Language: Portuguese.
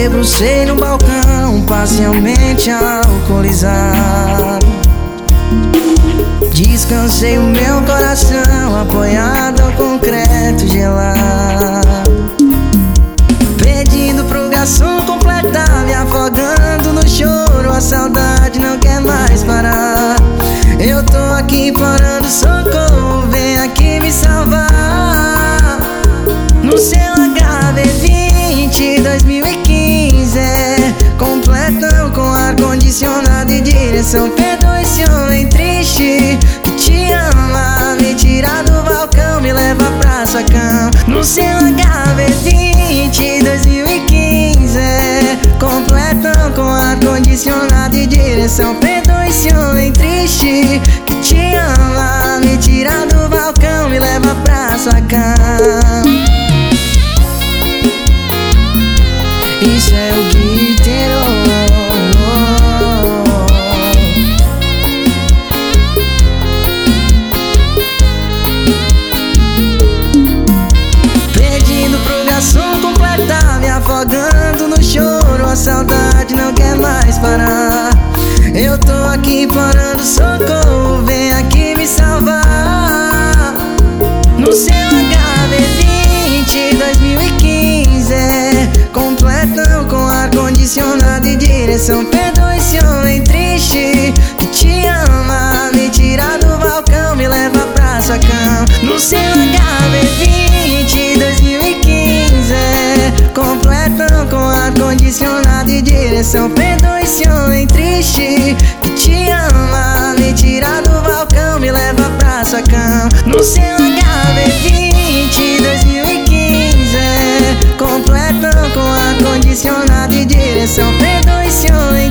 debrucei no balcão, parcialmente alcoolizado. Descansei o meu coração, apoiado ao concreto gelado, pedindo pro garçom completar, me afogando no choro. A saudade não quer mais parar. Eu tô aqui implorando socorro, vem aqui me salvar. No seu HB20 2015, completão com ar-condicionado e direção. Perdoa esse homem triste que te ama, me tira do balcão, me leva pra sua cama. No seu HB20 2015, completão com ar-condicionado e direção. Perdoa esse homem triste que te ama, me tira do balcão, me leva pra sua cama. Isso é o Guiteiro. Pedindo pro garçom completar, me afogando no choro. A saudade não quer mais parar. Eu tô aqui implorando socorro, vem aqui me salvar. No seu HB20 2015, completão com ar-condicionado e direção. Perdoa esse homem triste que te ama, me tira do balcão, me leva pra sua cama. No seu HB20 2015, completão com ar-condicionado e direção. Perdoa esse homem triste que te ama, me tira do balcão, me leva pra sua cama. No seu HB20 2015, completão com ar-condicionado e direção. Perdoa esse homem